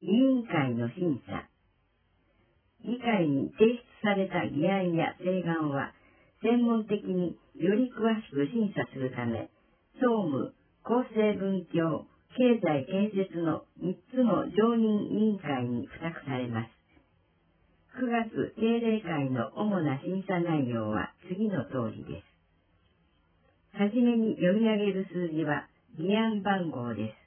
委員会の審査。議会に提出された議案や請願は、専門的により詳しく審査するため、総務、厚生文教、経済建設の3つの常任委員会に付託されます。9月定例会の主な審査内容は次の通りです。はじめに読み上げる数字は議案番号です。